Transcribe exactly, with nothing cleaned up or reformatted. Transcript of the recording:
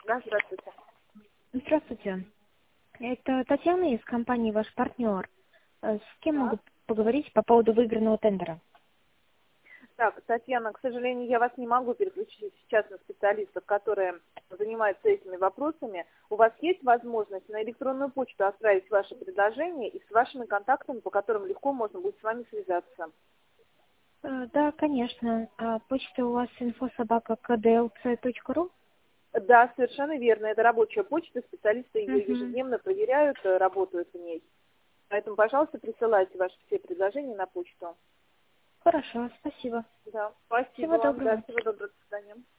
Да, здравствуйте. Здравствуйте. Это Татьяна из компании «Ваш партнер». Э, С кем Да. могу поговорить по поводу выигранного тендера? Так, Татьяна, к сожалению, я вас не могу переключить сейчас на специалистов, которые занимаются этими вопросами. У вас есть возможность на электронную почту отправить ваши предложения и с вашими контактами, по которым легко можно будет с вами связаться? Э, Да, конечно. А почта у вас инфособака ка дэ эл цэ точка ру? Да, совершенно верно. Это рабочая почта, специалисты ее Угу. ежедневно проверяют, э, работают в ней. Поэтому, пожалуйста, присылайте ваши все предложения на почту. Хорошо, спасибо. Да, спасибо Всего вам. Да, доброго. всего доброго. До свидания.